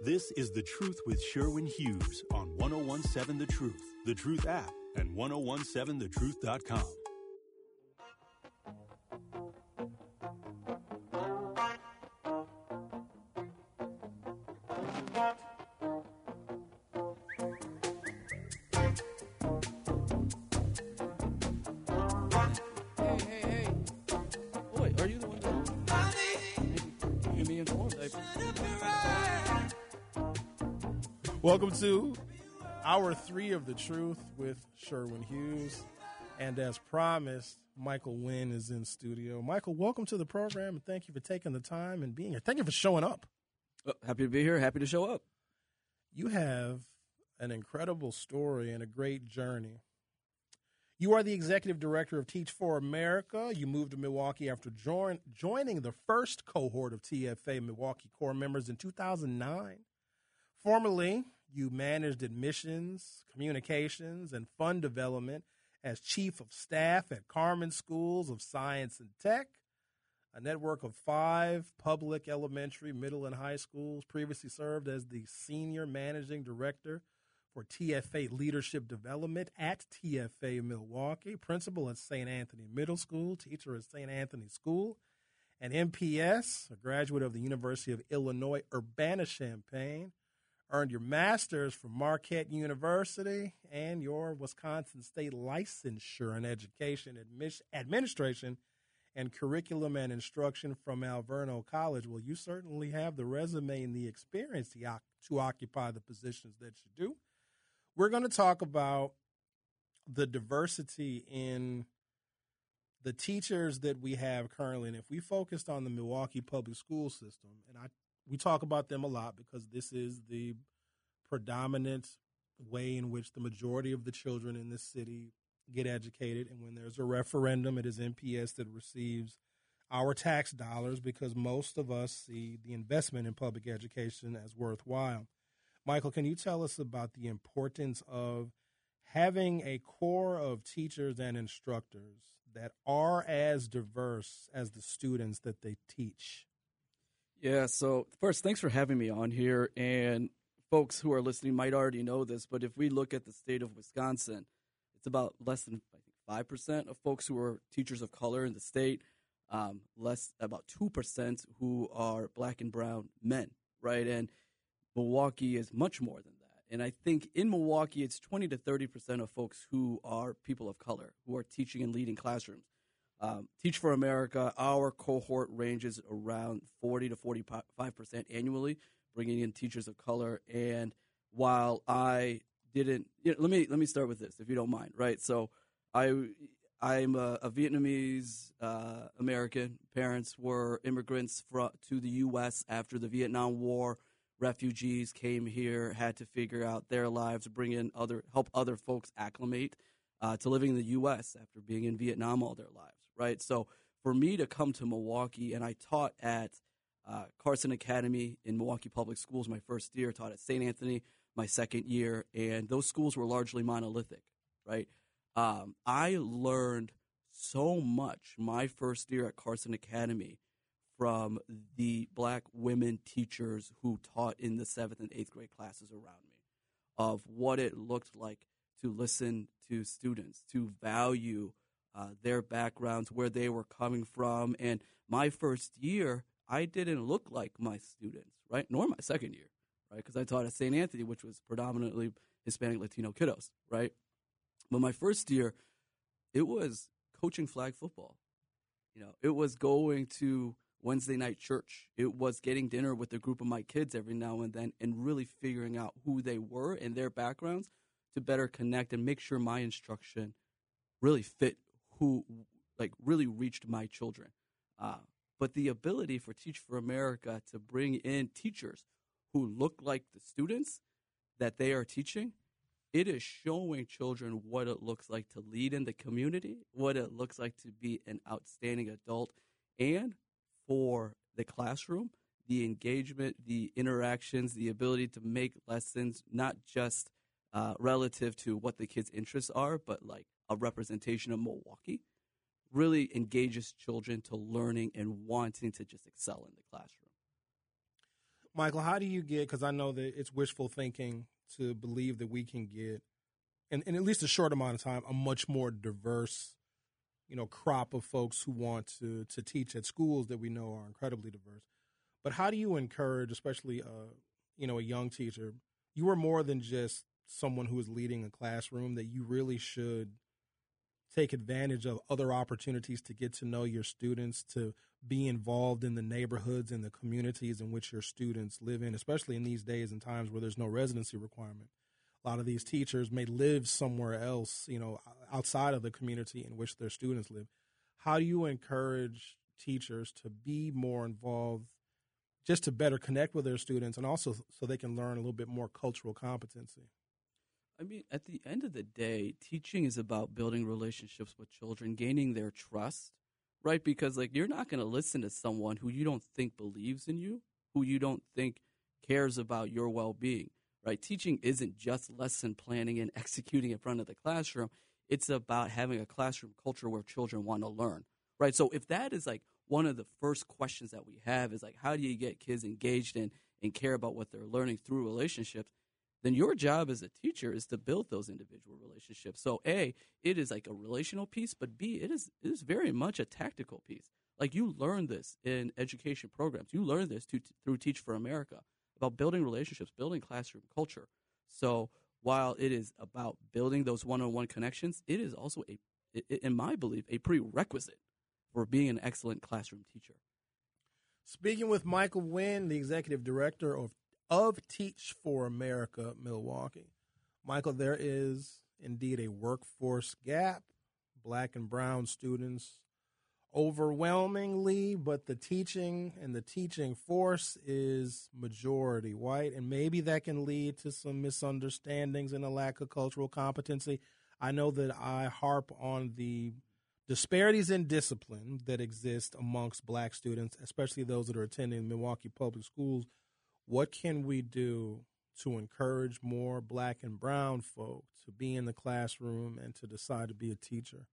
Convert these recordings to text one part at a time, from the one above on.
This is The Truth with Sherwin Hughes on 1017 The Truth, The Truth app, and 1017thetruth.com. Hey. Boy, are you the one that you be informed? Welcome to Hour 3 of The Truth with Sherwin Hughes. And as promised, Michael Wynn is in studio. Michael, welcome to the program, and thank you for taking the time and being here. Thank you for showing up. Happy to be here. Happy to show up. You have an incredible story and a great journey. You are the executive director of Teach for America. You moved to Milwaukee after joining the first cohort of TFA Milwaukee Core members in 2009. Formerly, you managed admissions, communications, and fund development as chief of staff at Carmen Schools of Science and Tech, a network of 5 public elementary, middle, and high schools. Previously served as the senior managing director for TFA Leadership Development at TFA Milwaukee, principal at St. Anthony Middle School, teacher at St. Anthony School, and MPS, a graduate of the University of Illinois Urbana-Champaign. Earned your master's from Marquette University and your Wisconsin State licensure in education, administration, and curriculum and instruction from Alverno College. Well, you certainly have the resume and the experience to occupy the positions that you do. We're going to talk about the diversity in the teachers that we have currently. And if we focused on the Milwaukee public school system, and we talk about them a lot because this is the predominant way in which the majority of the children in this city get educated. And when there's a referendum, it is MPS that receives our tax dollars because most of us see the investment in public education as worthwhile. Michael, can you tell us about the importance of having a core of teachers and instructors that are as diverse as the students that they teach? Yeah, so first, thanks for having me on here. And folks who are listening might already know this, but if we look at the state of Wisconsin, it's about less than 5% of folks who are teachers of color in the state, about 2% who are black and brown men, right? And Milwaukee is much more than that. And I think in Milwaukee, it's 20 to 30% of folks who are people of color, who are teaching and leading classrooms. Teach for America, our cohort ranges around 40 to 45% annually, bringing in teachers of color. And while I didn't, let me start with this, if you don't mind, right? So I'm a Vietnamese American. Parents were immigrants to the U.S. after the Vietnam War. Refugees came here, had to figure out their lives, help other folks acclimate to living in the U.S. after being in Vietnam all their lives, right? So for me to come to Milwaukee, and I taught at Carson Academy in Milwaukee Public Schools my first year, taught at St. Anthony my second year, and those schools were largely monolithic, right? I learned so much my first year at Carson Academy from the black women teachers who taught in the 7th and 8th grade classes around me, of what it looked like to listen to students, to value their backgrounds, where they were coming from. And my first year, I didn't look like my students, right? Nor my second year, right? Because I taught at St. Anthony, which was predominantly Hispanic Latino kiddos, right? But my first year, it was coaching flag football. It was going to Wednesday night church. It was getting dinner with a group of my kids every now and then and really figuring out who they were and their backgrounds to better connect and make sure my instruction really fit really reached my children. But the ability for Teach for America to bring in teachers who look like the students that they are teaching, it is showing children what it looks like to lead in the community, what it looks like to be an outstanding adult, and for the classroom, the engagement, the interactions, the ability to make lessons not just relative to what the kids' interests are, but like a representation of Milwaukee, really engages children to learning and wanting to just excel in the classroom. Michael, how do you get, because I know that it's wishful thinking to believe that we can get, in at least a short amount of time, a much more diverse, crop of folks who want to teach at schools that we know are incredibly diverse. But how do you encourage, especially, a young teacher, you are more than just someone who is leading a classroom, that you really should take advantage of other opportunities to get to know your students, to be involved in the neighborhoods and the communities in which your students live in, especially in these days and times where there's no residency requirement. A lot of these teachers may live somewhere else, outside of the community in which their students live. How do you encourage teachers to be more involved, just to better connect with their students, and also so they can learn a little bit more cultural competency? I mean, at the end of the day, teaching is about building relationships with children, gaining their trust, right? Because, you're not going to listen to someone who you don't think believes in you, who you don't think cares about your well-being, right? Teaching isn't just lesson planning and executing in front of the classroom. It's about having a classroom culture where children want to learn, right? So if that is, one of the first questions that we have is, how do you get kids engaged and care about what they're learning through relationships, then your job as a teacher is to build those individual relationships. So A, it is a relational piece, but B, it is very much a tactical piece. You learn this in education programs. You learn this through Teach for America, about building relationships, building classroom culture. So while it is about building those one-on-one connections, it is also, in my belief, a prerequisite for being an excellent classroom teacher. Speaking with Michael Wynn, the executive director of Teach for America Milwaukee. Michael, there is indeed a workforce gap. Black and brown students overwhelmingly, but the teaching force is majority white, and maybe that can lead to some misunderstandings and a lack of cultural competency. I know that I harp on the disparities in discipline that exist amongst black students, especially those that are attending Milwaukee Public Schools. What can we do to encourage more black and brown folk to be in the classroom and to decide to be a teacher?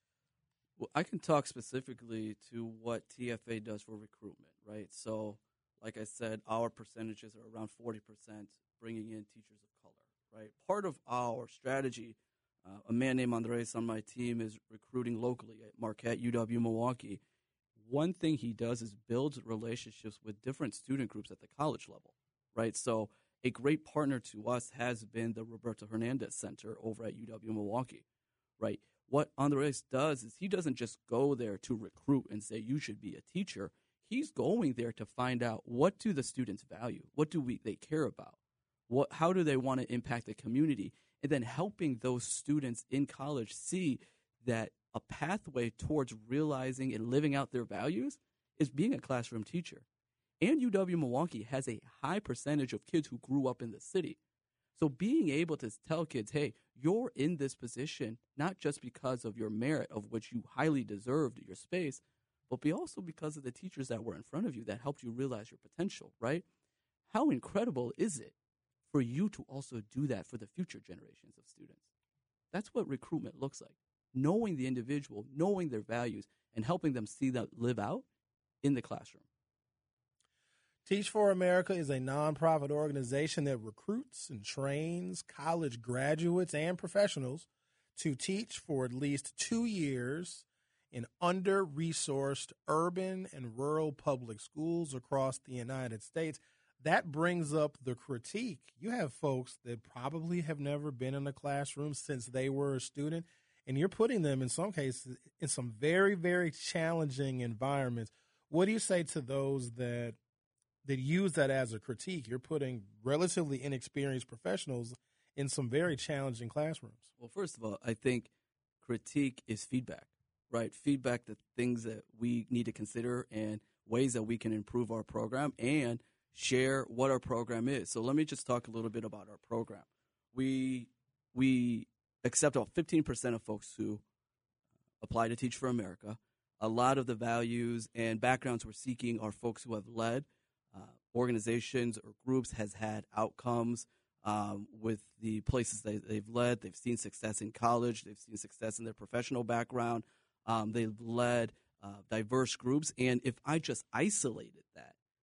Well, I can talk specifically to what TFA does for recruitment, right? So, like I said, our percentages are around 40% bringing in teachers of color, right? Part of our strategy, a man named Andres on my team is recruiting locally at Marquette, UW Milwaukee. One thing he does is builds relationships with different student groups at the college level, right? So a great partner to us has been the Roberto Hernandez Center over at UW Milwaukee, right? What Andres does is he doesn't just go there to recruit and say, you should be a teacher. He's going there to find out, what do the students value? What do they care about? How do they want to impact the community? And then helping those students in college see that a pathway towards realizing and living out their values is being a classroom teacher. And UW Milwaukee has a high percentage of kids who grew up in the city. So being able to tell kids, hey, you're in this position not just because of your merit, of which you highly deserved your space, but also because of the teachers that were in front of you that helped you realize your potential, right? How incredible is it for you to also do that for the future generations of students? That's what recruitment looks like. Knowing the individual, knowing their values, and helping them see that live out in the classroom. Teach for America is a nonprofit organization that recruits and trains college graduates and professionals to teach for at least 2 years in under-resourced urban and rural public schools across the United States. That brings up the critique. You have folks that probably have never been in a classroom since they were a student, and you're putting them in some cases in some very, very challenging environments. What do you say to those that use that as a critique? You're putting relatively inexperienced professionals in some very challenging classrooms. Well, first of all, I think critique is feedback, right? Feedback, the things that we need to consider and ways that we can improve our program and share what our program is. So let me just talk a little bit about our program. We accept about 15% of folks who apply to Teach for America. A lot of the values and backgrounds we're seeking are folks who have led organizations or groups, has had outcomes with the places they've led. They've seen success in college. They've seen success in their professional background. They've led diverse groups. And if I just isolated that,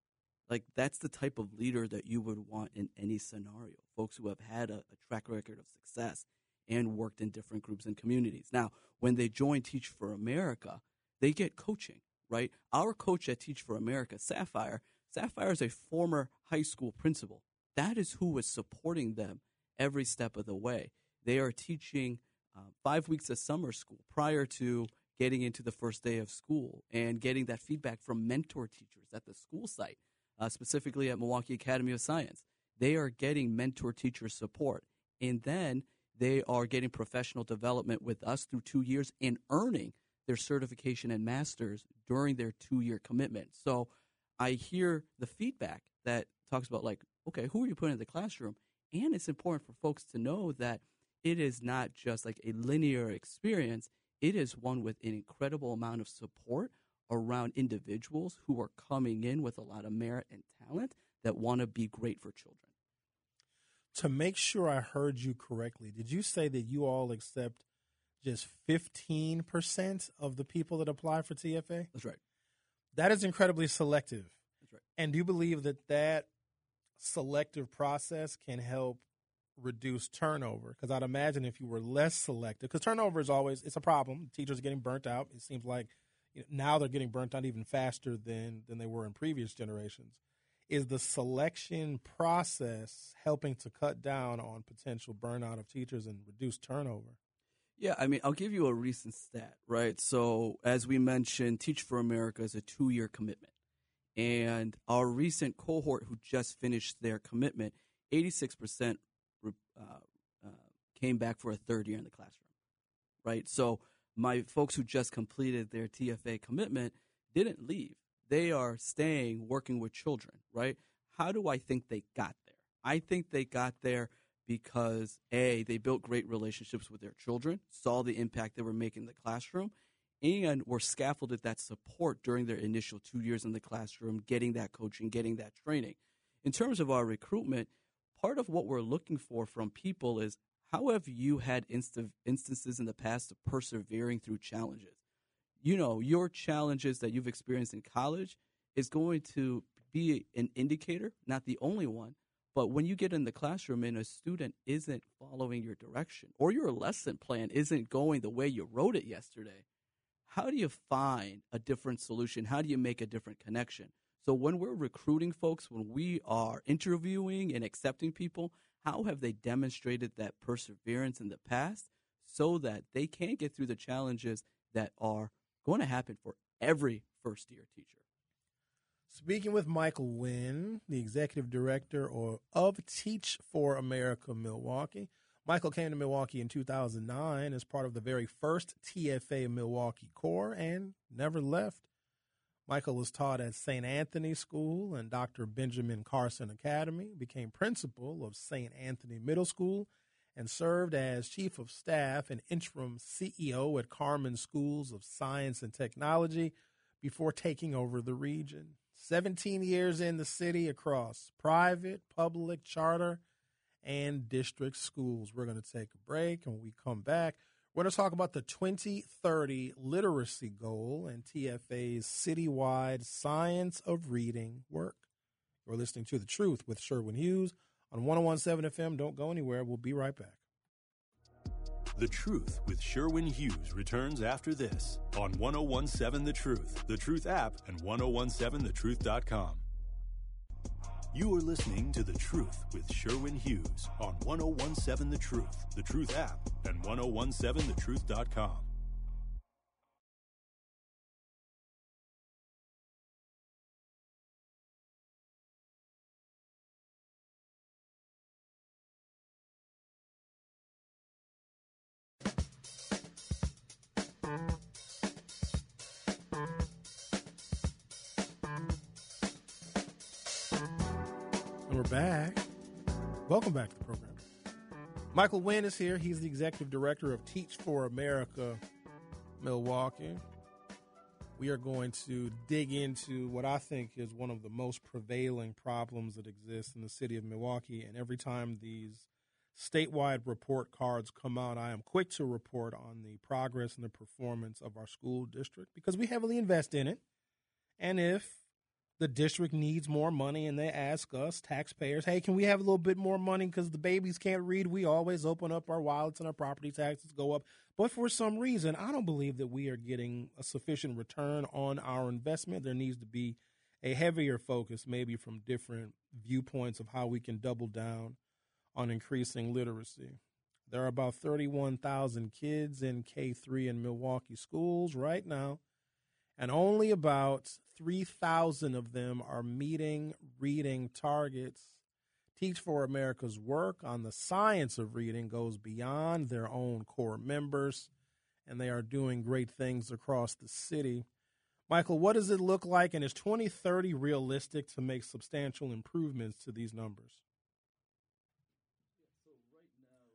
Like, that's the type of leader that you would want in any scenario. Folks who have had a track record of success and worked in different groups and communities. Now, when they join Teach for America, they get coaching, right? Our coach at Teach for America, Sapphire is a former high school principal. That is who is supporting them every step of the way. They are teaching 5 weeks of summer school prior to getting into the first day of school and getting that feedback from mentor teachers at the school site, specifically at Milwaukee Academy of Science. They are getting mentor teacher support, and then they are getting professional development with us through 2 years and earning their certification and master's during their 2-year commitment. So I hear the feedback that talks about, like, okay, who are you putting in the classroom? And it's important for folks to know that it is not just like a linear experience. It is one with an incredible amount of support around individuals who are coming in with a lot of merit and talent that want to be great for children. To make sure I heard you correctly, did you say that you all accept just 15% of the people that apply for TFA? That's right. That is incredibly selective. That's right. And do you believe that selective process can help reduce turnover? Because I'd imagine if you were less selective, because turnover is always, it's a problem. Teachers are getting burnt out. It seems like now they're getting burnt out even faster than they were in previous generations. Is the selection process helping to cut down on potential burnout of teachers and reduce turnover? Yeah, I mean, I'll give you a recent stat, right? So as we mentioned, Teach for America is a 2-year commitment. And our recent cohort who just finished their commitment, 86% came back for a third year in the classroom, right? So my folks who just completed their TFA commitment didn't leave. They are staying, working with children, right? How do I think they got there? I think they got there because, A, they built great relationships with their children, saw the impact they were making in the classroom, and were scaffolded that support during their initial 2 years in the classroom, getting that coaching, getting that training. In terms of our recruitment, part of what we're looking for from people is, how have you had instances in the past of persevering through challenges? Your challenges that you've experienced in college is going to be an indicator, not the only one. But when you get in the classroom and a student isn't following your direction or your lesson plan isn't going the way you wrote it yesterday, how do you find a different solution? How do you make a different connection? So when we're recruiting folks, when we are interviewing and accepting people, how have they demonstrated that perseverance in the past so that they can get through the challenges that are going to happen for every first-year teacher? Speaking with Michael Wynn, the executive director of Teach for America Milwaukee. Michael came to Milwaukee in 2009 as part of the very first TFA Milwaukee Corps and never left. Michael was taught at St. Anthony School and Dr. Benjamin Carson Academy, became principal of St. Anthony Middle School, and served as chief of staff and interim CEO at Carmen Schools of Science and Technology before taking over the region. 17 years in the city across private, public, charter, and district schools. We're going to take a break, and when we come back, we're going to talk about the 2030 literacy goal and TFA's citywide Science of Reading work. You're listening to The Truth with Sherwin Hughes on 101.7 FM. Don't go anywhere. We'll be right back. The Truth with Sherwin Hughes returns after this on 101.7 The Truth app, and 1017thetruth.com. You are listening to The Truth with Sherwin Hughes on 101.7 The Truth app, and 1017thetruth.com. We're back. Welcome back to the program. Michael Wynn is here. He's the executive director of Teach for America Milwaukee. We are going to dig into what I think is one of the most prevailing problems that exist in the city of Milwaukee. And every time these statewide report cards come out, I am quick to report on the progress and the performance of our school district because we heavily invest in it. And if the district needs more money and they ask us, taxpayers, hey, can we have a little bit more money because the babies can't read? We always open up our wallets and our property taxes go up. But for some reason, I don't believe that we are getting a sufficient return on our investment. There needs to be a heavier focus, maybe from different viewpoints of how we can double down on increasing literacy. There are about 31,000 kids in K-3 in Milwaukee schools right now, and only about 3,000 of them are meeting reading targets. Teach for America's work on the science of reading goes beyond their own core members, and they are doing great things across the city. Michael, what does it look like, and is 2030 realistic to make substantial improvements to these numbers? So right now,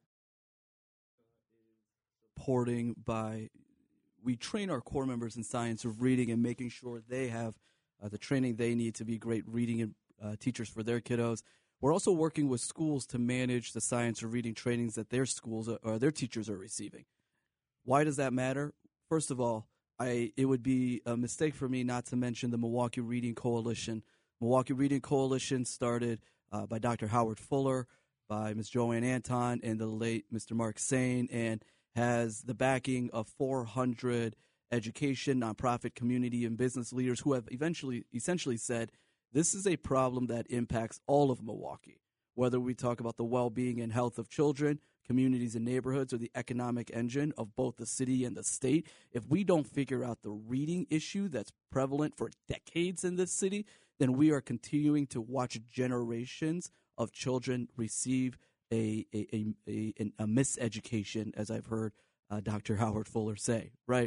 supporting by we train our core members in science of reading and making sure they have the training they need to be great reading teachers for their kiddos. We're also working with schools to manage the science of reading trainings that their schools or their teachers are receiving. Why does that matter? First of all, it would be a mistake for me not to mention the Milwaukee Reading Coalition. Milwaukee Reading Coalition started by Dr. Howard Fuller, by Ms. Joanne Anton, and the late Mr. Mark Sain, and has the backing of 400 education, nonprofit, community, and business leaders who have essentially said this is a problem that impacts all of Milwaukee, whether we talk about the well-being and health of children, communities and neighborhoods, or the economic engine of both the city and the state. If we don't figure out the reading issue that's prevalent for decades in this city, then we are continuing to watch generations of children receive a miseducation, as I've heard Dr. Howard Fuller say, right?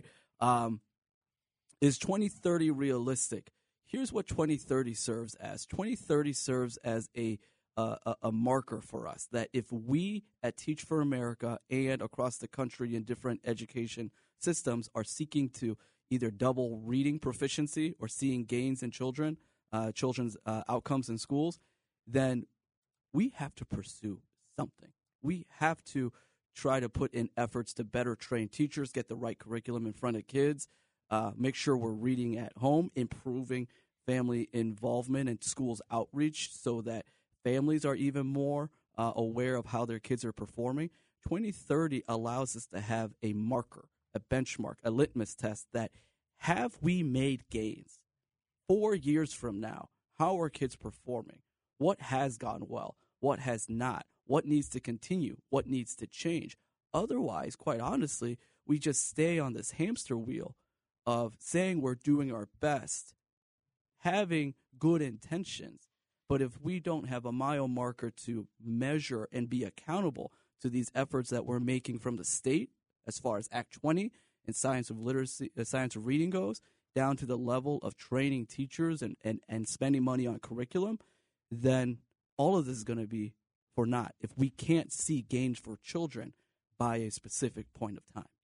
Is 2030 realistic? Here's what 2030 serves as. 2030 serves as a marker for us that if we at Teach for America and across the country in different education systems are seeking to either double reading proficiency or seeing gains in children's outcomes in schools, then we have to pursue something. We have to try to put in efforts to better train teachers, get the right curriculum in front of kids, make sure we're reading at home, improving family involvement and schools outreach so that families are even more aware of how their kids are performing. 2030 allows us to have a marker, a benchmark, a litmus test that have we made gains? 4 years from now, how are kids performing? What has gone well? What has not? What needs to continue? What needs to change? Otherwise, quite honestly, we just stay on this hamster wheel of saying we're doing our best, having good intentions, but if we don't have a mile marker to measure and be accountable to these efforts that we're making from the state, as far as Act 20 and science of literacy, science of reading goes, down to the level of training teachers and spending money on curriculum, then all of this is going to be for naught if we can't see gains for children by a specific point of time.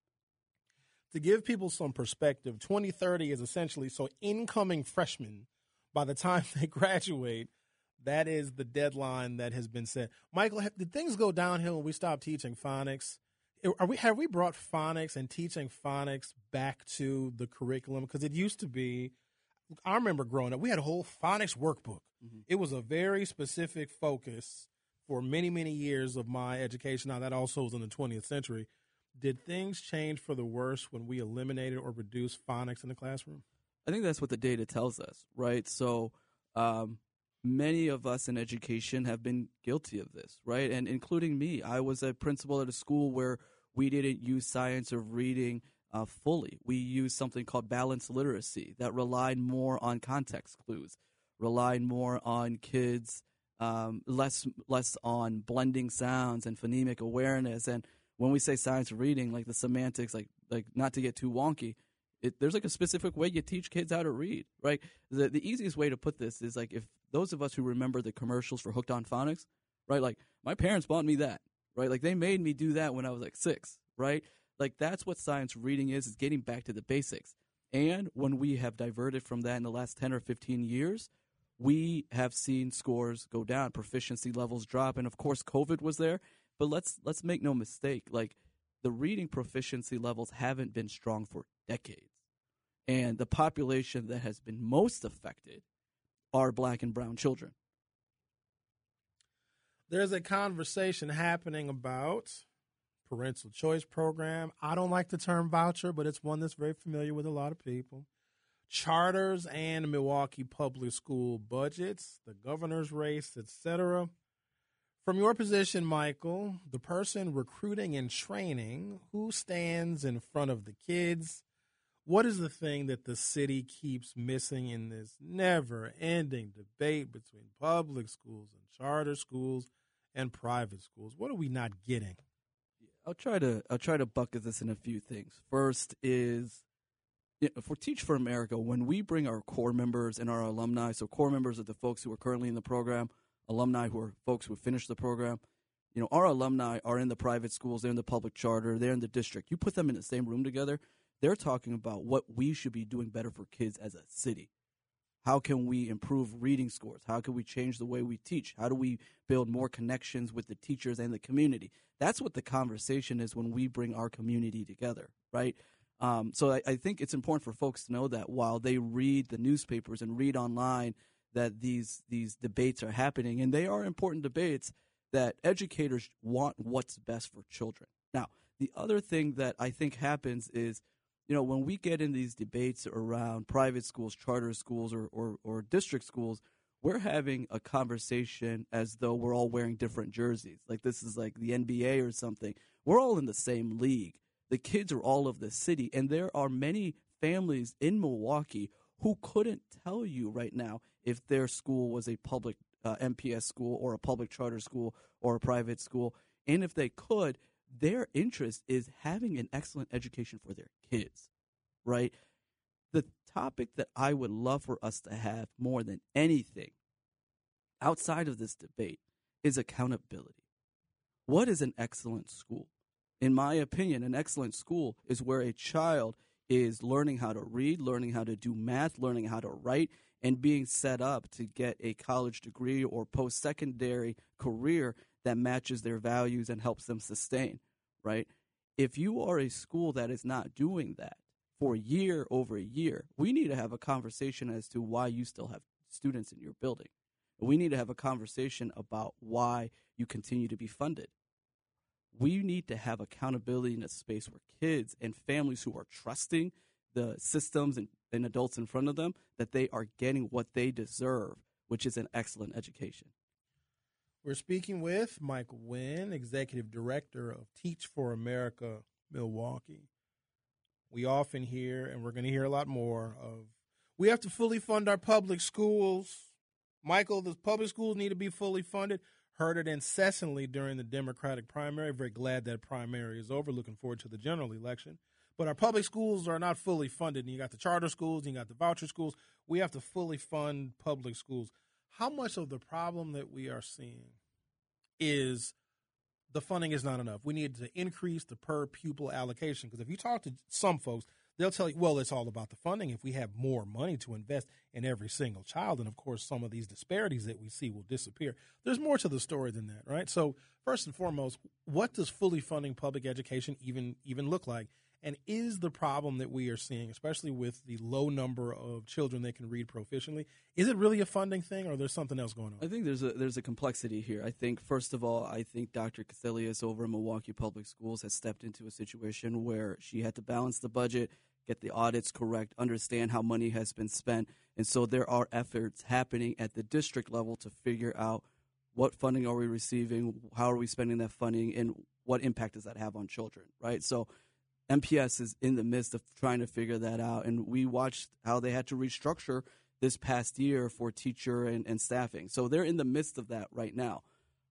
To give people some perspective, 2030 is essentially so incoming freshmen, by the time they graduate, that is the deadline that has been set. Michael, did things go downhill when we stopped teaching phonics? Have we brought phonics and teaching phonics back to the curriculum? Because it used to be, I remember growing up, we had a whole phonics workbook. Mm-hmm. It was a very specific focus for many, many years of my education. Now, that also was in the 20th century. Did things change for the worse when we eliminated or reduced phonics in the classroom? I think that's what the data tells us, right? So many of us in education have been guilty of this, right? And including me. I was a principal at a school where we didn't use science of reading fully. We used something called balanced literacy that relied more on context clues, relied more on kids, less on blending sounds and phonemic awareness. And when we say science of reading, like the semantics, like not to get too wonky, there's like a specific way you teach kids how to read, right? The easiest way to put this is like if those of us who remember the commercials for Hooked on Phonics, right? Like my parents bought me that, right? Like they made me do that when I was like 6, right? Like that's what science reading is getting back to the basics. And when we have diverted from that in the last 10 or 15 years, we have seen scores go down, proficiency levels drop, and of course COVID was there. But let's make no mistake, like the reading proficiency levels haven't been strong for decades. And the population that has been most affected our black and brown children. There's a conversation happening about parental choice program. I don't like the term voucher, but it's one that's very familiar with a lot of people. Charters and Milwaukee public school budgets, the governor's race, etc. From your position, Michael, the person recruiting and training, who stands in front of the kids? What is the thing that the city keeps missing in this never-ending debate between public schools and charter schools and private schools? What are we not getting? I'll try to bucket this in a few things. First is, for Teach for America, when we bring our core members and our alumni, so core members are the folks who are currently in the program, alumni who are folks who finished the program. Our alumni are in the private schools, they're in the public charter, they're in the district. You put them in the same room together, they're talking about what we should be doing better for kids as a city. How can we improve reading scores? How can we change the way we teach? How do we build more connections with the teachers and the community? That's what the conversation is when we bring our community together, right? So I think it's important for folks to know that while they read the newspapers and read online that these debates are happening, and they are important debates, that educators want what's best for children. Now, the other thing that I think happens is, when we get in these debates around private schools, charter schools, or district schools, we're having a conversation as though we're all wearing different jerseys. Like this is like the NBA or something. We're all in the same league. The kids are all of the city, and there are many families in Milwaukee who couldn't tell you right now if their school was a public MPS school or a public charter school or a private school. And if they could, their interest is having an excellent education for their kids, right? The topic that I would love for us to have more than anything outside of this debate is accountability. What is an excellent school? In my opinion, an excellent school is where a child is learning how to read, learning how to do math, learning how to write, and being set up to get a college degree or post-secondary career that matches their values and helps them sustain, right? If you are a school that is not doing that for year over year, we need to have a conversation as to why you still have students in your building. We need to have a conversation about why you continue to be funded. We need to have accountability in a space where kids and families who are trusting the systems and adults in front of them, that they are getting what they deserve, which is an excellent education. We're speaking with Michael Wynn, Executive Director of Teach for America, Milwaukee. We often hear, and we're going to hear a lot more of, we have to fully fund our public schools. Michael, the public schools need to be fully funded. Heard it incessantly during the Democratic primary. Very glad that primary is over. Looking forward to the general election. But our public schools are not fully funded. And you got the charter schools, you got the voucher schools. We have to fully fund public schools. How much of the problem that we are seeing is the funding is not enough? We need to increase the per pupil allocation. Because if you talk to some folks, they'll tell you, well, it's all about the funding. If we have more money to invest in every single child, and of course, some of these disparities that we see will disappear. There's more to the story than that, right? So first and foremost, what does fully funding public education even look like? And is the problem that we are seeing, especially with the low number of children that can read proficiently, is it really a funding thing, or there's something else going on? I think there's a complexity here. I think, first of all, Dr. Casilius over in Milwaukee Public Schools has stepped into a situation where she had to balance the budget, get the audits correct, understand how money has been spent. And so there are efforts happening at the district level to figure out what funding are we receiving, how are we spending that funding, and what impact does that have on children, right? So MPS is in the midst of trying to figure that out, and we watched how they had to restructure this past year for teacher and staffing. So they're in the midst of that right now.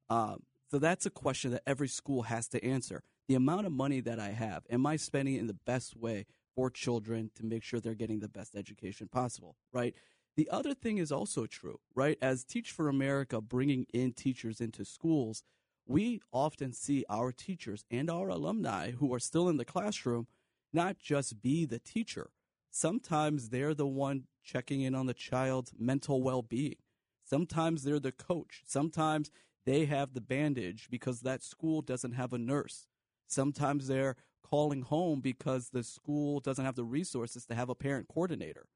So that's a question that every school has to answer. The amount of money that I have, am I spending it in the best way for children to make sure they're getting the best education possible, right? The other thing is also true, right? As Teach for America bringing in teachers into schools, we often see our teachers and our alumni who are still in the classroom not just be the teacher. Sometimes they're the one checking in on the child's mental well-being. Sometimes they're the coach. Sometimes they have the bandage because that school doesn't have a nurse. Sometimes they're calling home because the school doesn't have the resources to have a parent coordinator,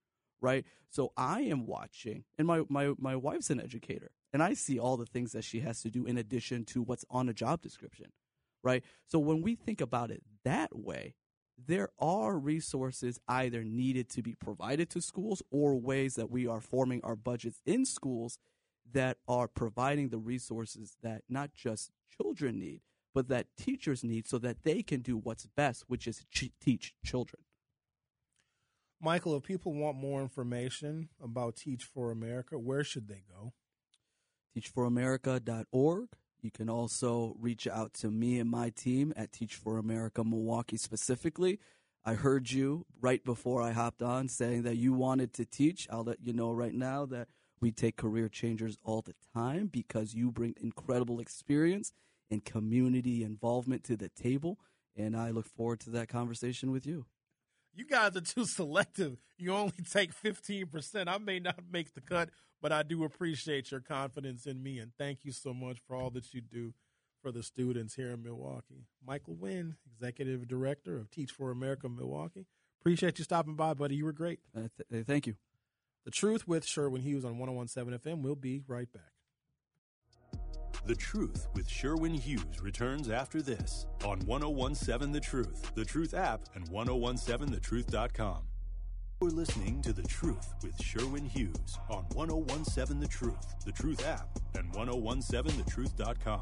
right? So I am watching, and my wife's an educator, and I see all the things that she has to do in addition to what's on a job description, right? So when we think about it that way, there are resources either needed to be provided to schools or ways that we are forming our budgets in schools that are providing the resources that not just children need, but that teachers need so that they can do what's best, which is teach children. Michael, if people want more information about Teach for America, where should they go? teachforamerica.org. You can also reach out to me and my team at Teach for America Milwaukee specifically. I heard you right before I hopped on saying that you wanted to teach. I'll let you know right now that we take career changers all the time because you bring incredible experience and community involvement to the table, and I look forward to that conversation with you. You guys are too selective. You only take 15%. I may not make the cut, but I do appreciate your confidence in me, and thank you so much for all that you do for the students here in Milwaukee. Michael Wynn, Executive Director of Teach for America Milwaukee. Appreciate you stopping by, buddy. You were great. Thank you. The Truth with Sherwin Hughes on 101.7 FM. We'll be right back. The Truth with Sherwin Hughes returns after this on 101.7 The Truth app, and 101.7thetruth.com. You're listening to The Truth with Sherwin Hughes on 101.7 The Truth app, and 101.7thetruth.com.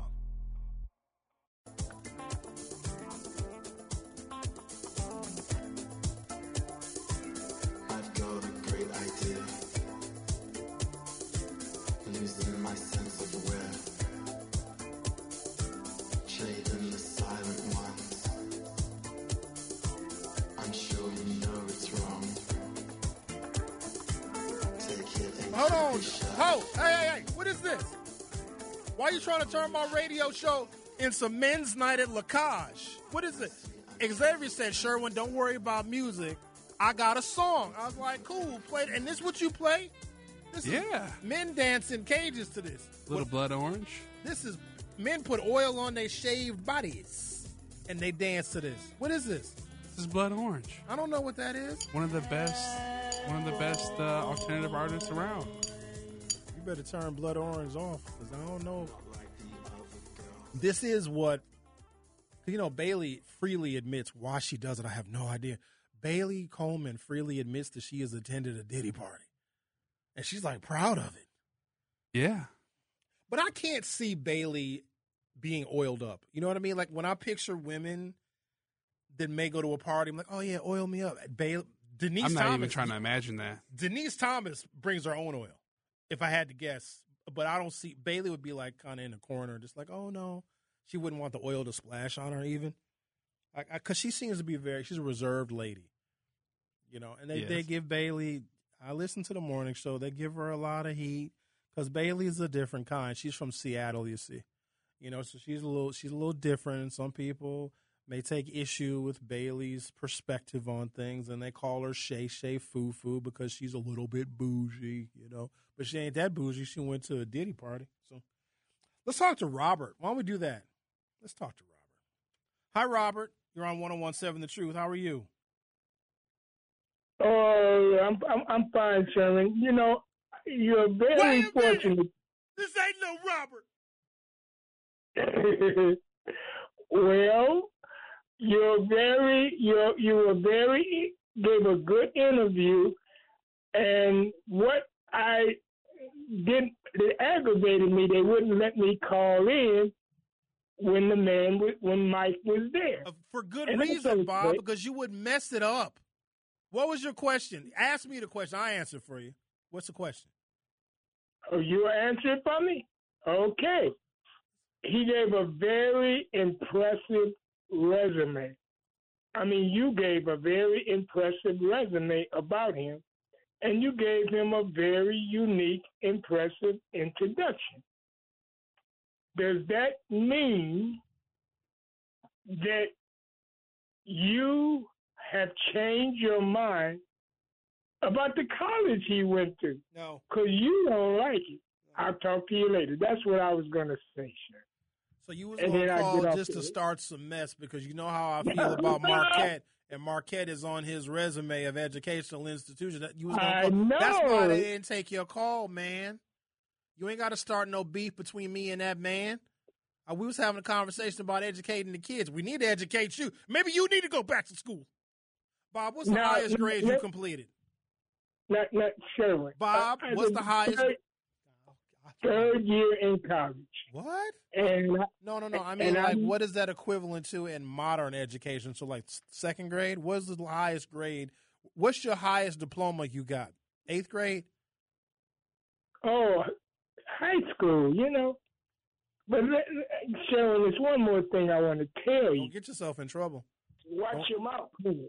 I've got a great idea, losing my sense of aware. Trading the silent ones. I'm sure you know it's wrong. Take it and Hold on. Hey. What is this? Why are you trying to turn my radio show into men's night at Lacage? What is it? Xavier said, Sherwin, don't worry about music. I got a song. I was like, cool, play it. And this what you play? This is men dance in cages to this. Little Blood Orange. This is men put oil on their shaved bodies, and they dance to this. What is this? This is Blood Orange. I don't know what that is. One of the best alternative artists around. You better turn Blood Orange off, because I don't know. This is what, Bailey freely admits why she does it. I have no idea. Bailey Coleman freely admits that she has attended a Diddy party, and she's like proud of it. Yeah. But I can't see Bailey being oiled up. You know what I mean? Like when I picture women that may go to a party, I'm like, oh yeah, oil me up. Denise I'm not Thomas, even trying to imagine that. Denise Thomas brings her own oil, if I had to guess. But I don't see Bailey would be like kind of in the corner, just like, oh no, she wouldn't want the oil to splash on her even, because she seems to be she's a reserved lady, And they give Bailey. I listen to the morning show. They give her a lot of heat. Because Bailey's a different kind. She's from Seattle, you see. So she's a little different. And some people may take issue with Bailey's perspective on things, and they call her Shay Shay Foo Foo because she's a little bit bougie, But she ain't that bougie. She went to a Diddy party. So let's talk to Robert. Why don't we do that? Let's talk to Robert. Hi, Robert. You're on 101.7 The Truth. How are you? Oh, I'm fine, Sherman. You're very fortunate. This ain't no Robert. Well, you gave a good interview, and what I did that aggravated me, they wouldn't let me call in when Mike was there. For good reason, Bob, because you would mess it up. What was your question? Ask me the question. I answer for you. What's the question? Oh, you answer it for me? Okay. He gave a very impressive resume. I mean, you gave a very impressive resume about him, and you gave him a very unique, impressive introduction. Does that mean that you have changed your mind about the college he went to? No. Because you don't like it. I'll talk to you later. That's what I was going to say, sir. So you was And on then I call get off just to the- start some mess because you know how I feel about Marquette, and Marquette is on his resume of educational institution. That you was on I call. know. That's why they didn't take your call, man. You ain't got to start no beef between me and that man. We was having a conversation about educating the kids. We need to educate you. Maybe you need to go back to school. Bob, what's the Now, highest grade you let- completed? Not Sherwin. Bob, I what's was the highest? third year in college. What? And No. I and mean, like, I'm- what is that equivalent to in modern education? So, like, second grade? What's the highest grade? What's your highest diploma you got? 8th grade? oh, high school, But Sherwin, there's one more thing I want to tell you. Don't get yourself in trouble. Watch your mouth, please.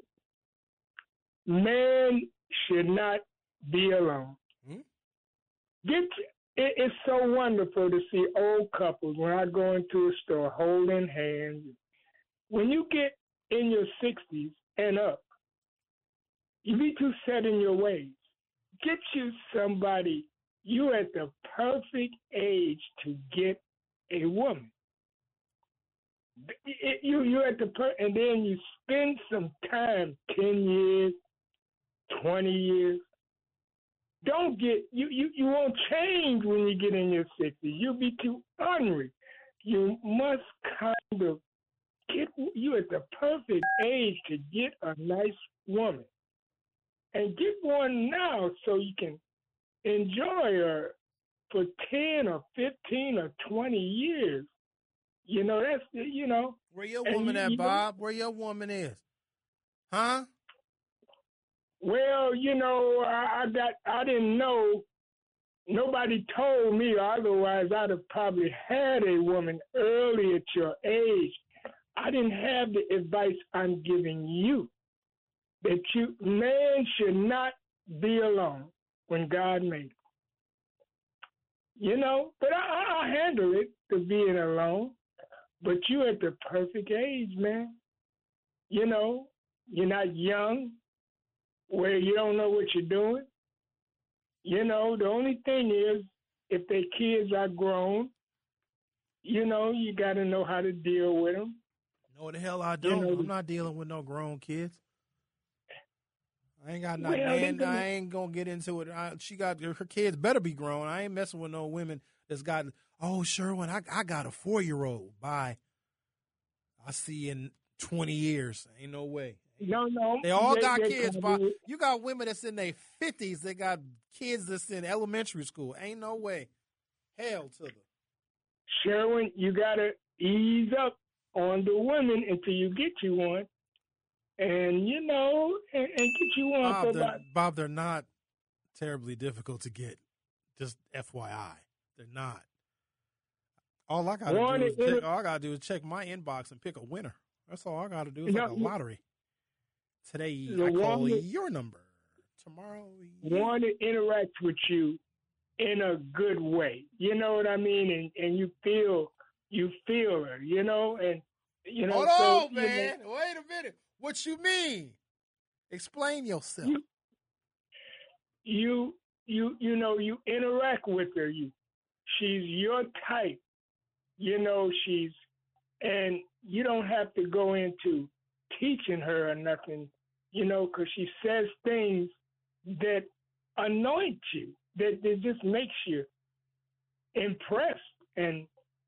Man should not be alone. Hmm? It's so wonderful to see old couples when I go into a store holding hands. When you get in your 60s and up, you be too set in your ways. Get you somebody. You at the perfect age to get a woman. You at the and then you spend some time, 10 years, 20 years. Don't get you won't change when you get in your 60s. You'll be too ornery. You must kind of get you at the perfect age to get a nice woman. And get one now so you can enjoy her for 10 or 15 or 20 years. That's Where your And woman you- at, you- Bob? Where your woman is? Huh? Well, I didn't know. Nobody told me, otherwise I'd have probably had a woman early at your age. I didn't have the advice I'm giving you. That man should not be alone when God made him. But I'll handle it to being alone. But you at the perfect age, man. You're not young where you don't know what you're doing. The only thing is, if their kids are grown, you got to know how to deal with them. No, the hell I don't. know, I'm not dealing with no grown kids. I ain't got no Well, man. they gonna- I ain't gonna get into it. She got her kids better be grown. I ain't messing with no women that's got. Oh, Sherwin, I got a 4-year-old. Bye. I see you in 20 years. Ain't no way. No. They all got they kids, kinda Bob. do it. You got women that's in their 50s. They got kids that's in elementary school. Ain't no way. Hell to them. Sherwin, you got to ease up on the women until you get you one. And, and get you one for about. Bob, they're not terribly difficult to get. Just FYI, they're not. All I gotta do is check my inbox and pick a winner. That's all I gotta do. It's like a lottery. Today I call your number. Tomorrow, Want to interact with you in a good way. You know what I mean? And you feel her. And hold so, on, man. Wait a minute. What you mean? Explain yourself. You interact with her. She's your type. And you don't have to go into teaching her or nothing, because she says things that anoint you, that just makes you impressed. And,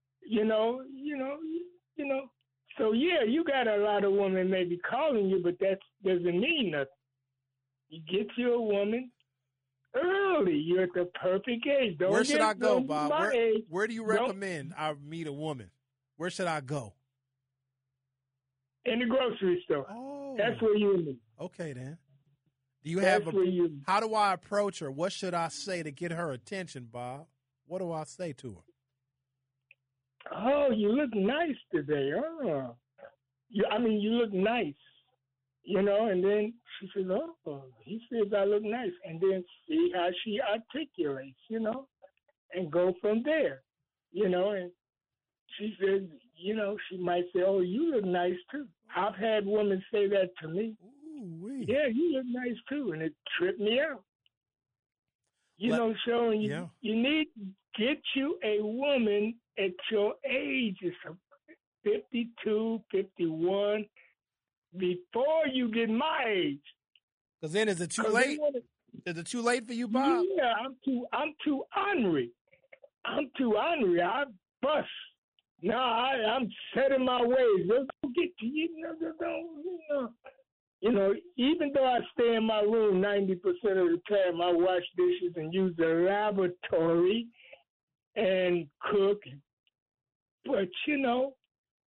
so yeah, you got a lot of women maybe calling you, but that doesn't mean nothing. You get you a woman early. You're at the perfect age. Where should I go, don't Bob? my age. Where do you recommend I meet a woman? Where should I go? In the grocery store. Oh, That's where you meet. okay then. Do you That's have where you. How do I approach her? What should I say to get her attention, Bob? What do I say to her? Oh, you look nice today. Oh, you look nice. And then she says, oh, he says I look nice. And then see how she articulates, and go from there, and she says, she might say, oh, you look nice too. I've had women say that to me. Ooh-wee. Yeah, you look nice too. And it tripped me out. Showing you need to get you a woman at your age. It's a 52, 51 before you get my age. Because then is it too 'Cause they late? wanna- Is it too late for you, Bob? Yeah, I'm too ornery. I bust. No, I'm set in my ways. Don't get to you know, even though I stay in my room 90% of the time, I wash dishes and use the lavatory and cook. But, you know,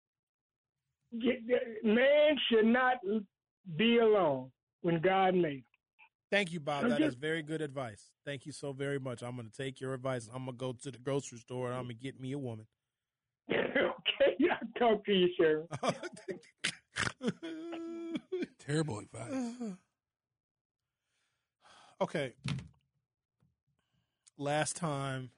man should not be alone when God made him. Thank you, Bob. That is very good advice. Thank you so very much. I'm going to take your advice. I'm going to go to the grocery store and I'm going to get me a woman. Okay, I'll talk to you, sir. Terrible advice. Okay. Last time.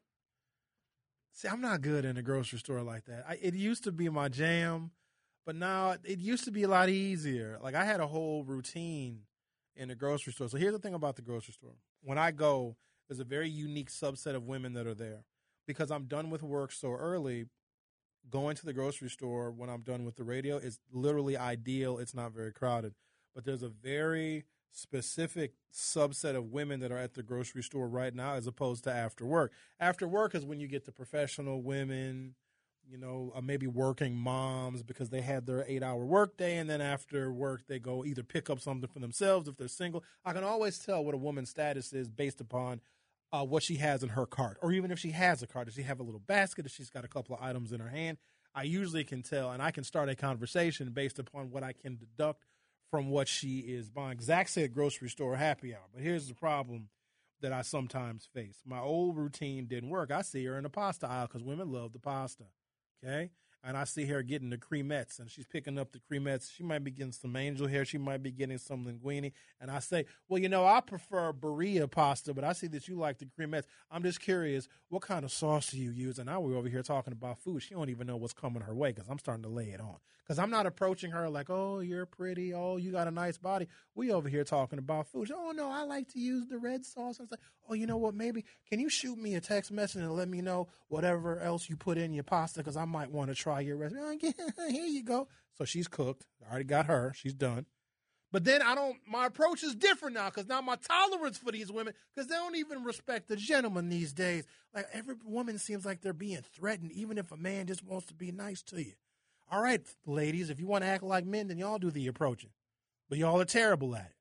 See, I'm not good in the grocery store like that. It used to be my jam, but now it used to be a lot easier. Like I had a whole routine in the grocery store. So here's the thing about the grocery store. When I go, there's a very unique subset of women that are there. Because I'm done with work so early, going to the grocery store when I'm done with the radio is literally ideal. It's not very crowded. But there's a very specific subset of women that are at the grocery store right now as opposed to after work. After work is when you get the professional women, you know, maybe working moms because they had their 8-hour workday, and then after work they go either pick up something for themselves if they're single. I can always tell what a woman's status is based upon what she has in her cart, or even if she has a cart. Does she have a little basket? If she's got a couple of items in her hand, I usually can tell, and I can start a conversation based upon what I can deduct from what she is buying. Zach said grocery store happy hour, but here's the problem that I sometimes face. My old routine didn't work. I see her in the pasta aisle because women love the pasta, okay? And I see her getting the cremettes, and she's picking up the cremettes. She might be getting some angel hair. She might be getting some linguine. And I say, well, you know, I prefer Berea pasta, but I see that you like the cremettes. I'm just curious, what kind of sauce do you use? And now we're over here talking about food. She don't even know what's coming her way because I'm starting to lay it on. Because I'm not approaching her like, oh, you're pretty. Oh, you got a nice body. We over here talking about food. She, oh, no, I like to use the red sauce. I was like, oh, you know what, maybe can you shoot me a text message and let me know whatever else you put in your pasta because I might want to try your recipe. Here you go. So she's cooked. I already got her. She's done. But then my approach is different now because now my tolerance for these women, because they don't even respect the gentleman these days. Like every woman seems like they're being threatened, even if a man just wants to be nice to you. All right, ladies, if you want to act like men, then y'all do the approaching. But y'all are terrible at it.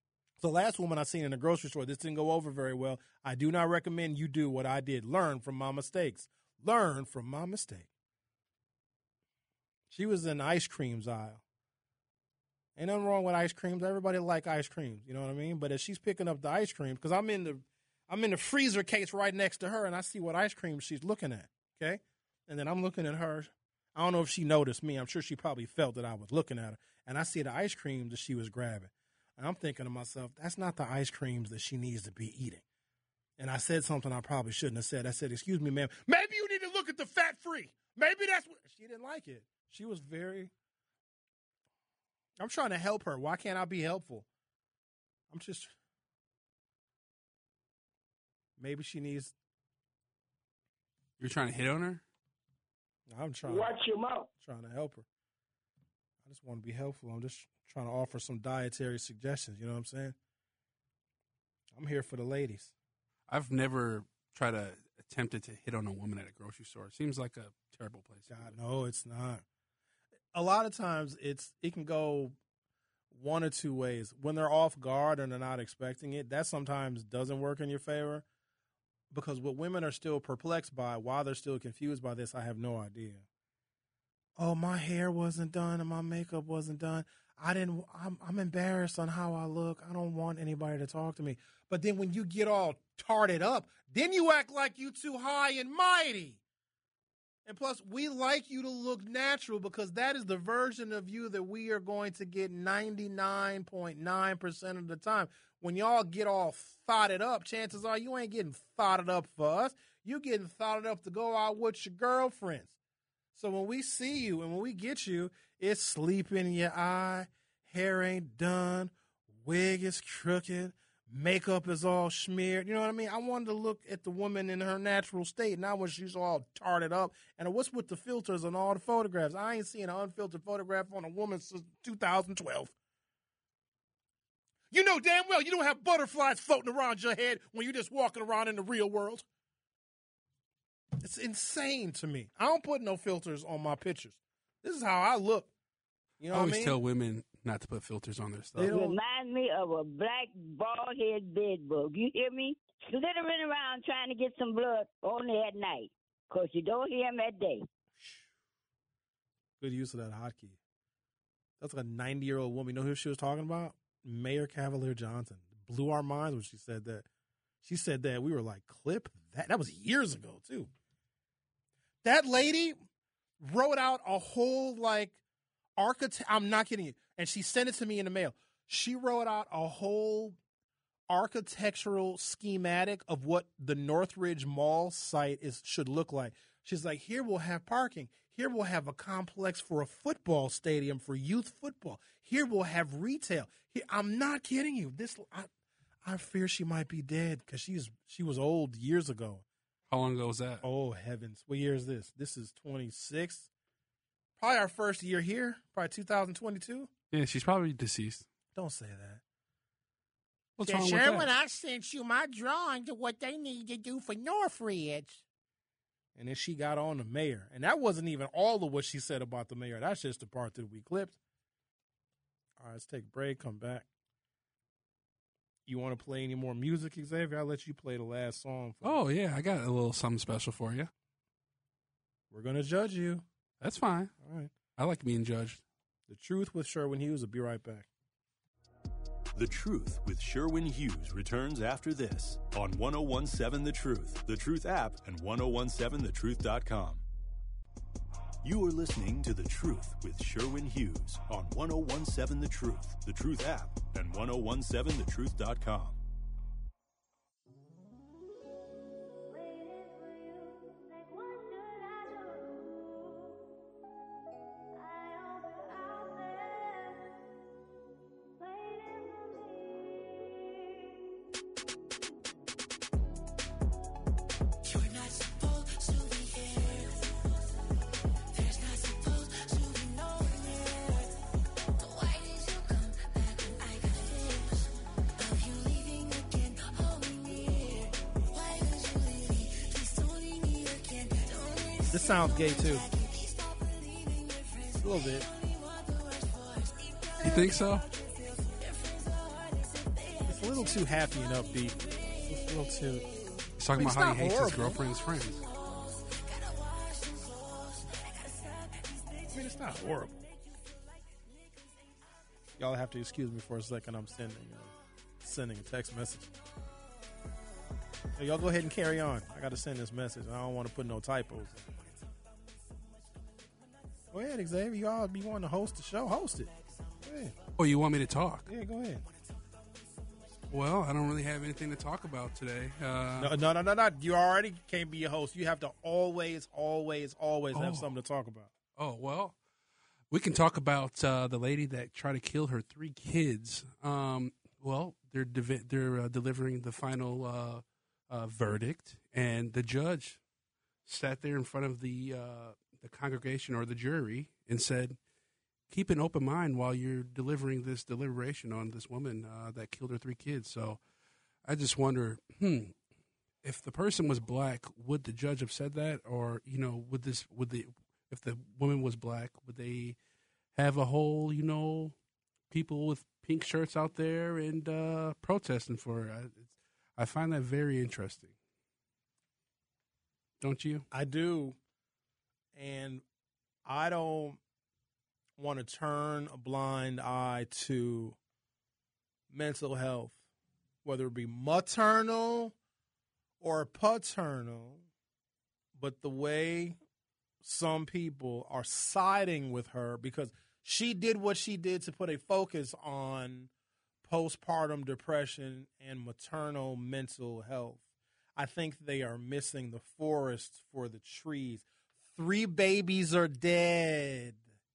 So last woman I seen in the grocery store, this didn't go over very well. I do not recommend you do what I did. Learn from my mistakes. Learn from my mistake. She was in the ice creams aisle. Ain't nothing wrong with ice creams. Everybody like ice creams, you know what I mean? But as she's picking up the ice cream, because I'm in the freezer case right next to her, and I see what ice cream she's looking at, okay? And then I'm looking at her. I don't know if she noticed me. I'm sure she probably felt that I was looking at her. And I see the ice cream that she was grabbing. And I'm thinking to myself, that's not the ice creams that she needs to be eating. And I said something I probably shouldn't have said. I said, excuse me, ma'am, maybe you need to look at the fat-free. Maybe that's what. She didn't like it. She was I'm trying to help her. Why can't I be helpful? Maybe she needs. You're trying to hit on her? I'm trying. Watch your mouth. Trying to help her. I just want to be helpful. I'm just trying to offer some dietary suggestions. You know what I'm saying? I'm here for the ladies. I've never attempted to hit on a woman at a grocery store. It seems like a terrible place. God, no, it's not. A lot of times it can go one or two ways. When they're off guard and they're not expecting it, that sometimes doesn't work in your favor. Because what women are still perplexed by, why they're still confused by this, I have no idea. Oh, my hair wasn't done and my makeup wasn't done. I'm embarrassed on how I look. I don't want anybody to talk to me. But then when you get all tarted up, then you act like you too high and mighty. And plus, we like you to look natural because that is the version of you that we are going to get 99.9% of the time. When y'all get all thotted up, chances are you ain't getting thotted up for us. You're getting thotted up to go out with your girlfriends. So when we see you and when we get you, it's sleep in your eye, hair ain't done, wig is crooked, makeup is all smeared. You know what I mean? I wanted to look at the woman in her natural state, not when she's all tarted up. And what's with the filters on all the photographs? I ain't seen an unfiltered photograph on a woman since 2012. You know damn well you don't have butterflies floating around your head when you're just walking around in the real world. It's insane to me. I don't put no filters on my pictures. This is how I look. You know I what I always mean? tell women not to put filters on their stuff. They don't- Remind me of a black bald-head bedbug. You hear me? Slithering around trying to get some blood only at night. Because you don't hear him at day. Good use of that hotkey. That's like a 90-year-old woman. You know who she was talking about? Mayor Cavalier Johnson. Blew our minds when she said that. She said that. We were like, clip that. That was years ago, too. That lady wrote out a whole, like, I'm not kidding you. And she sent it to me in the mail. She wrote out a whole architectural schematic of what the Northridge Mall site should look like. She's like, here we'll have parking. Here we'll have a complex for a football stadium for youth football. Here we'll have retail. Here, I'm not kidding you. I fear she might be dead because she was old years ago. How long ago was that? Oh, heavens. What year is this? This is 26. Probably our first year here. Probably 2022. Yeah, she's probably deceased. Don't say that. What's wrong with that? I sent you my drawings of what they need to do for Northridge. And then she got on the mayor. And that wasn't even all of what she said about the mayor. That's just the part that we clipped. All right, let's take a break, come back. You want to play any more music, Xavier? I'll let you play the last song. Oh, yeah, I got a little something special for you. We're going to judge you. That's fine. All right. I like being judged. The Truth with Sherwin Hughes. Will be right back. The Truth with Sherwin Hughes returns after this on 1017 The Truth, The Truth app, and 1017thetruth.com. You are listening to The Truth with Sherwin Hughes on 1017 The Truth app, and 1017thetruth.com. This sounds gay, too. A little bit. You think so? It's a little too happy and upbeat. It's a little too... He's talking It's about how not he hates his horrible. girlfriend's friends. I mean, it's not horrible. Y'all have to excuse me for a second. I'm sending a text message. So y'all go ahead and carry on. I got to send this message. I don't want to put no typos. Go ahead, Xavier. Y'all be wanting to host the show. Host it. Go ahead. Oh, you want me to talk? Yeah, go ahead. Well, I don't really have anything to talk about today. No. You already can't be a host. You have to always have something to talk about. Oh, well, we can talk about the lady that tried to kill her 3 kids. Well, they're delivering the final verdict, and the judge sat there in front of the congregation or the jury and said, keep an open mind while you're delivering this deliberation on this woman that killed her 3 kids. So I just wonder, if the person was black, would the judge have said that? Or, if the woman was black, would they have a whole, people with pink shirts out there and protesting for her? I find that very interesting. Don't you? I do. And I don't want to turn a blind eye to mental health, whether it be maternal or paternal, but the way some people are siding with her because she did what she did to put a focus on postpartum depression and maternal mental health. I think they are missing the forest for the trees. 3 babies are dead.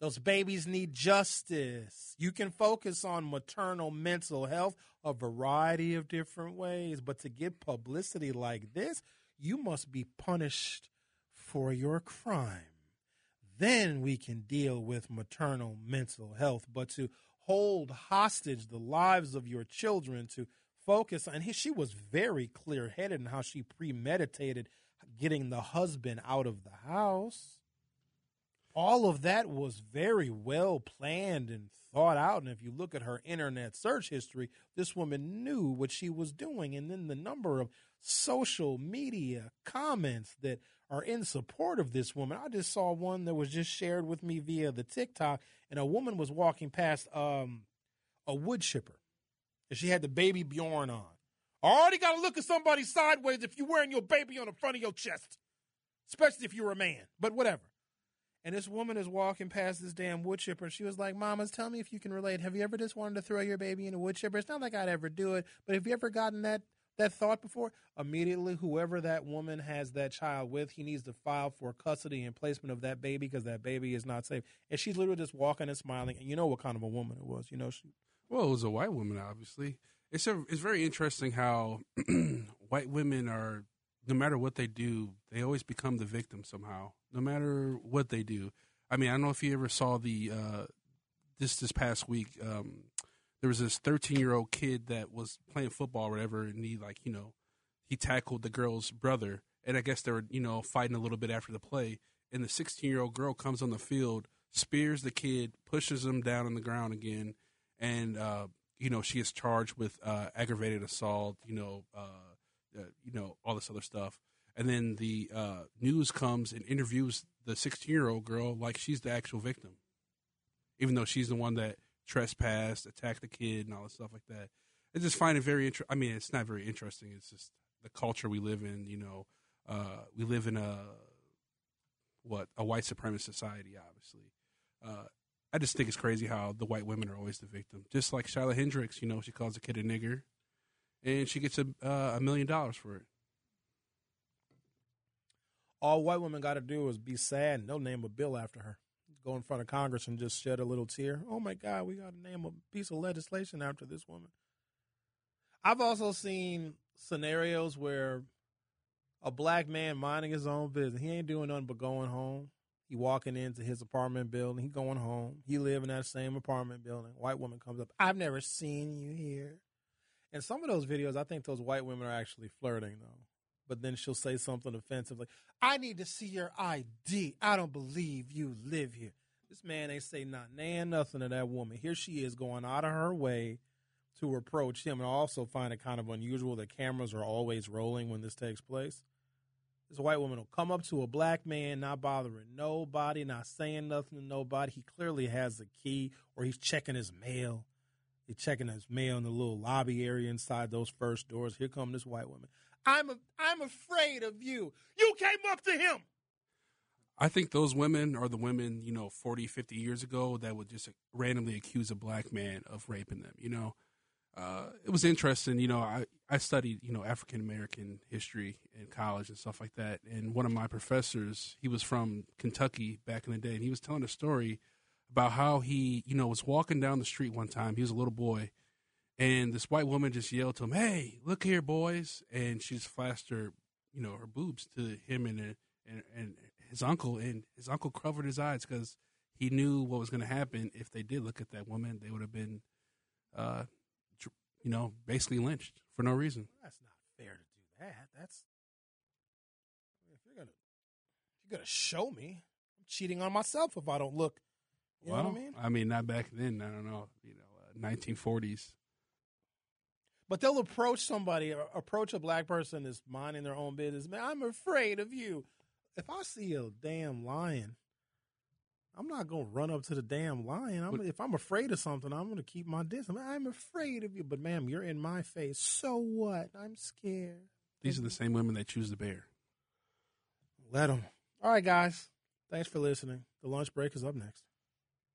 Those babies need justice. You can focus on maternal mental health a variety of different ways, but to get publicity like this, you must be punished for your crime. Then we can deal with maternal mental health. But to hold hostage the lives of your children, to focus on, she was very clear-headed in how she premeditated getting the husband out of the house. All of that was very well planned and thought out. And if you look at her internet search history, this woman knew what she was doing. And then the number of social media comments that are in support of this woman. I just saw one that was just shared with me via the TikTok, and a woman was walking past a wood chipper, and she had the Baby Bjorn on. I already got to look at somebody sideways if you're wearing your baby on the front of your chest, especially if you're a man, but whatever. And this woman is walking past this damn wood chipper. She was like, Mamas, tell me if you can relate. Have you ever just wanted to throw your baby in a wood chipper? It's not like I'd ever do it, but have you ever gotten that thought before? Immediately, whoever that woman has that child with, he needs to file for custody and placement of that baby because that baby is not safe. And she's literally just walking and smiling. And you know what kind of a woman it was. Well, it was a white woman, obviously. It's very interesting how white women are, no matter what they do, they always become the victim somehow, no matter what they do. I mean, I don't know if you ever saw this past week, there was this 13-year-old kid that was playing football or whatever, and he tackled the girl's brother, and I guess they were, fighting a little bit after the play, and the 16-year-old girl comes on the field, spears the kid, pushes him down on the ground again, and, she is charged with aggravated assault, all this other stuff. And then the news comes and interviews the 16-year-old girl like she's the actual victim, even though she's the one that trespassed, attacked the kid, and all this stuff like that. I just find it very interesting. I mean, it's not very interesting. It's just the culture we live in. We live in a white supremacist society, obviously. I just think it's crazy how the white women are always the victim. Just like Shyla Hendricks, she calls a kid a nigger, and she gets $1 million for it. All white women got to do is be sad, and they'll name a bill after her. Go in front of Congress and just shed a little tear. Oh, my God, we got to name a piece of legislation after this woman. I've also seen scenarios where a black man minding his own business. He ain't doing nothing but going home. He walking into his apartment building. He going home. He live in that same apartment building. White woman comes up. I've never seen you here. And some of those videos, I think those white women are actually flirting, though. But then she'll say something offensive like, I need to see your ID. I don't believe you live here. This man ain't say nothing to that woman. Here she is going out of her way to approach him. And I also find it kind of unusual that cameras are always rolling when this takes place. This white woman will come up to a black man, not bothering nobody, not saying nothing to nobody. He clearly has a key, or he's checking his mail. He's checking his mail in the little lobby area inside those first doors. Here come this white woman. I'm afraid of you. You came up to him. I think those women are the women, 40, 50 years ago that would just randomly accuse a black man of raping them, It was interesting, I studied, African-American history in college and stuff like that. And one of my professors, he was from Kentucky back in the day, and he was telling a story about how he, was walking down the street one time. He was a little boy. And this white woman just yelled to him, "Hey, look here, boys!" And she just flashed her, her boobs to him and his uncle. And his uncle covered his eyes because he knew what was going to happen if they did look at that woman. They would have been, basically lynched for no reason. That's not fair to do that. If you're gonna show me, I'm cheating on myself if I don't look. You know what I mean? I mean, not back then. I don't know. 1940s. But they'll approach a black person that's minding their own business. Man, I'm afraid of you. If I see a damn lion, I'm not going to run up to the damn lion. If I'm afraid of something, I'm going to keep my distance. I'm afraid of you. But, ma'am, you're in my face. So what? I'm scared. These are the same women that choose the bear. Let them. All right, guys. Thanks for listening. The lunch break is up next.